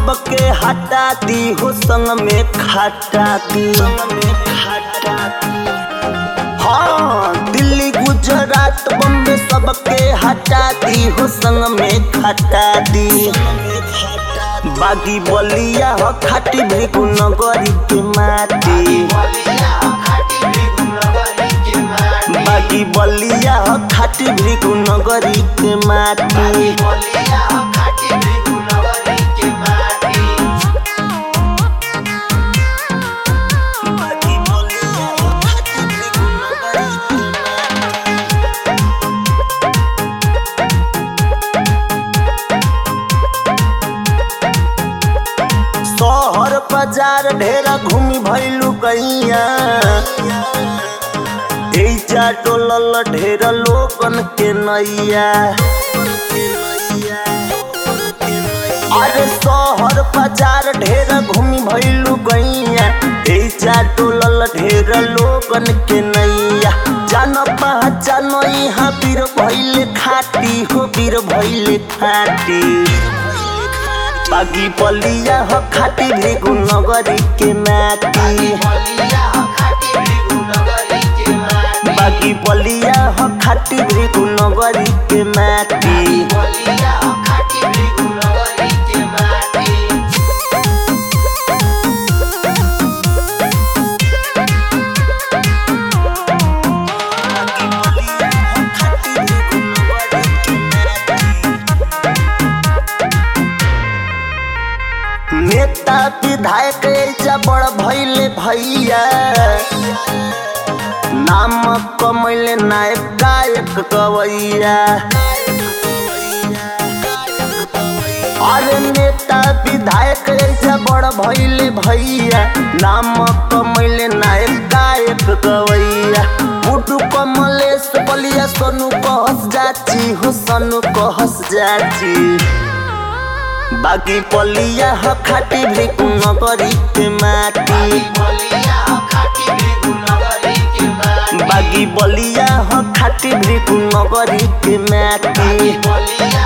सबके हटा दी हो संग में खटा दी। हाँ दिल्ली गुजरात बम्बे सबके हटा दी हो संग में खटा दी। बागी बलिया हो खाटी भृगु नगरी के माटी। बागी बलिया हो खाटी भृगु नगरी के माटी। शहर बाजार ढेरा घूमी भइलू गैया। एजा डोलल ढेरा लोगन के नैया। अरे शहर बाजार ढेरा घूमी भइलू गैया। एजा डोलल ढेरा लोगन के नैया। जान पहचान यहाँ वीर भइले खाटी हो वीर भइले खाटी। बागी बलिया हो खाटी भृगु नगरी के माटी। बागी बलिया हो खाटी भृगु नगरी के माटी। नेता विधायक ऐजा बड़ भइले भैया। नाम कमैले नायक गायक गवैया। अरे नेता विधायक ऐजा बड़ भइले भैया। नाम कमैले नायक गायक गवैया। बुड्डू कमलेश बलिया सोनू कहस जाची हो सोनू कहस जाची। बागी बलिया हो खाटी भृगु नगरी के माटी। बागी बलिया हो खाटी भृगु नगरी के माटी।